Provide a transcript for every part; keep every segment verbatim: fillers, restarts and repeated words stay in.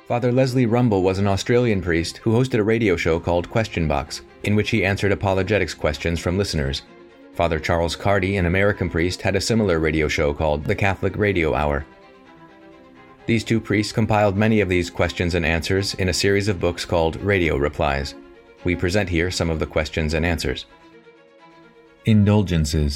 Father Leslie Rumble was an Australian priest who hosted a radio show called Question Box, in which he answered apologetics questions from listeners. Father Charles Cardy, an American priest, had a similar radio show called the Catholic Radio Hour. These two priests compiled many of these questions and answers in a series of books called Radio Replies. We present here some of the questions and answers. Indulgences.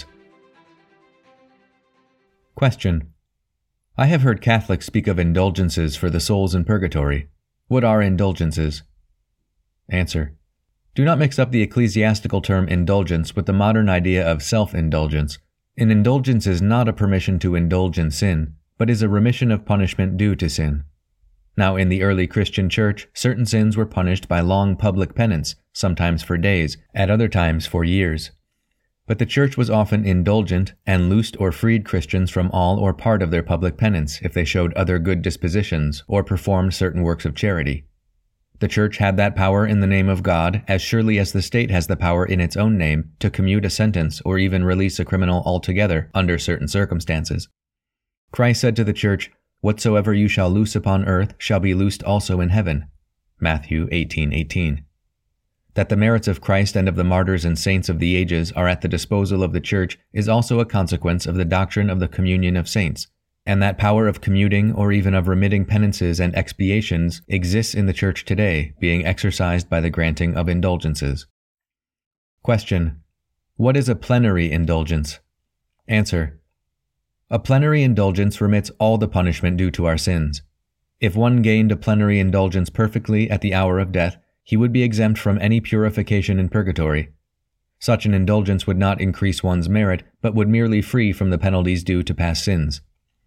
Question. I have heard Catholics speak of indulgences for the souls in purgatory. What are indulgences? Answer. Do not mix up the ecclesiastical term indulgence with the modern idea of self-indulgence. An indulgence is not a permission to indulge in sin, but is a remission of punishment due to sin. Now, in the early Christian church, certain sins were punished by long public penance, sometimes for days, at other times for years. But the church was often indulgent and loosed or freed Christians from all or part of their public penance if they showed other good dispositions or performed certain works of charity. The church had that power in the name of God as surely as the state has the power in its own name to commute a sentence or even release a criminal altogether under certain circumstances. Christ said to the church, "Whatsoever you shall loose upon earth shall be loosed also in heaven." Matthew eighteen eighteen. That the merits of Christ and of the martyrs and saints of the ages are at the disposal of the Church is also a consequence of the doctrine of the communion of saints, and that power of commuting or even of remitting penances and expiations exists in the Church today, being exercised by the granting of indulgences. Question. What is a plenary indulgence? Answer. A plenary indulgence remits all the punishment due to our sins. If one gained a plenary indulgence perfectly at the hour of death, he would be exempt from any purification in purgatory. Such an indulgence would not increase one's merit, but would merely free from the penalties due to past sins.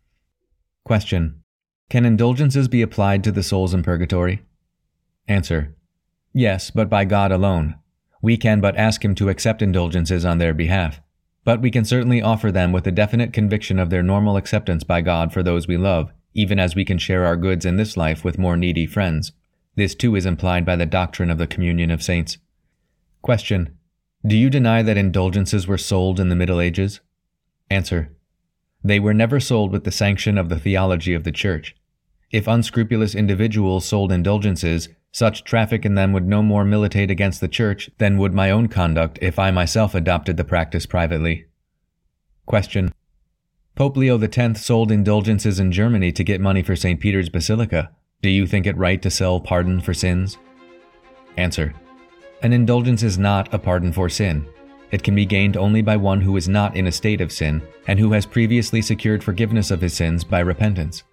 Question. Can indulgences be applied to the souls in purgatory? Answer. Yes, but by God alone. We can but ask Him to accept indulgences on their behalf. But we can certainly offer them with a definite conviction of their normal acceptance by God for those we love, even as we can share our goods in this life with more needy friends. This too is implied by the doctrine of the communion of saints. Question. Do you deny that indulgences were sold in the Middle Ages? Answer. They were never sold with the sanction of the theology of the Church. If unscrupulous individuals sold indulgences, such traffic in them would no more militate against the Church than would my own conduct if I myself adopted the practice privately. Question. Pope Leo the tenth sold indulgences in Germany to get money for Saint Peter's Basilica. Do you think it right to sell pardon for sins? Answer. An indulgence is not a pardon for sin. It can be gained only by one who is not in a state of sin and who has previously secured forgiveness of his sins by repentance.